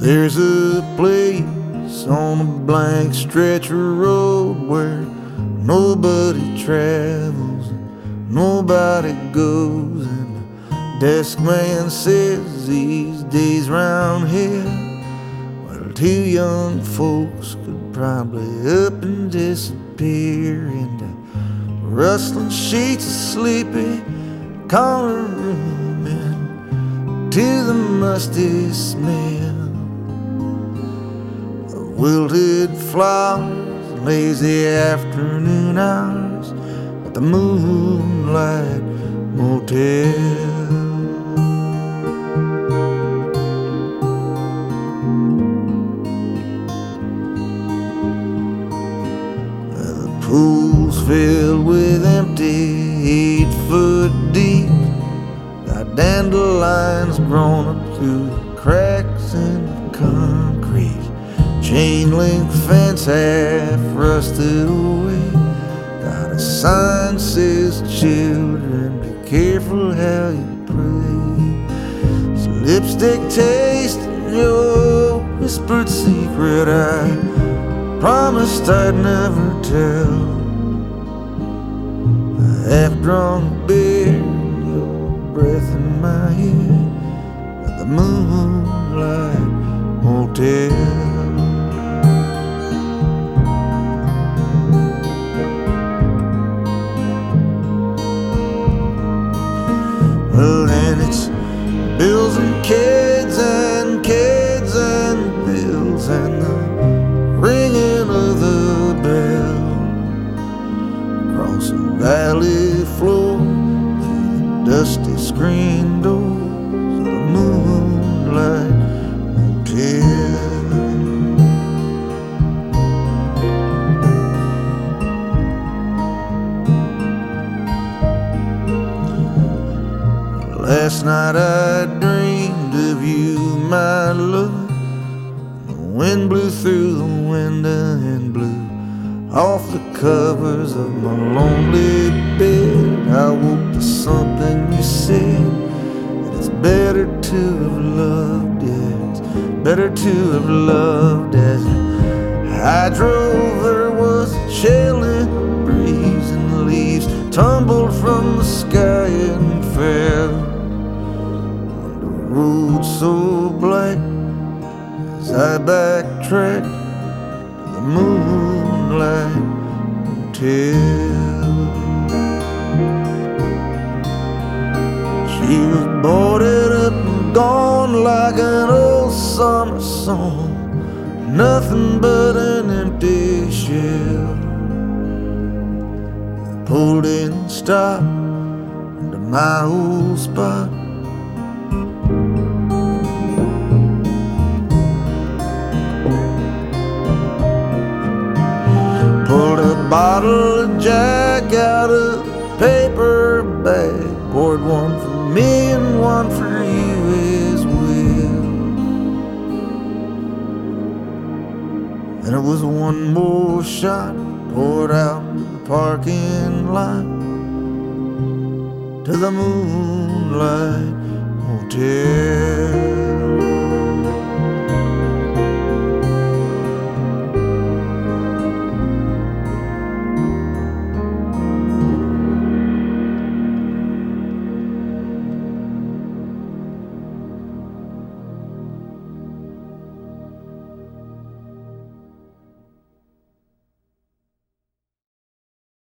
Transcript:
There's a place on a blank stretch of road where nobody travels and nobody goes, and the desk man says these days round here, well, two young folks could probably up and disappear into rustling sheets of sleepy corner room into the musty smell of wilted flowers, lazy afternoon hours at the Moonlight Motel. Pools filled with empty 8 foot deep, got dandelions grown up through the cracks in the concrete, chain link fence half rusted away, got a sign says children be careful how you pray. So lipstick taste in your whispered secret, I promised I'd never tell. A half-drunk beer, your breath in my ear at the Moonlight Motel. Well, then it's bills and kids and kids and bills and the ringing of the bell across a valley floor through the dusty screen doors of the Moonlight Motel. Last night I dreamed of you, my love. The wind blew through the window and blew off the covers of my lonely bed. I woke to something you said, that it's better to have loved, yeah, it's better to have loved. As I drove, there was a chilling breeze and the leaves tumbled from the sky and fell on the road so black. As I backtracked to the Moonlight Motel, she was boarded up and gone like an old summer song, nothing but an empty shell. I pulled in and stopped into my old spot. Pulled a bottle of Jack out of a paper bag, poured one for me and one for you as well. And it was one more shot poured out to the parking lot, to the Moonlight Motel.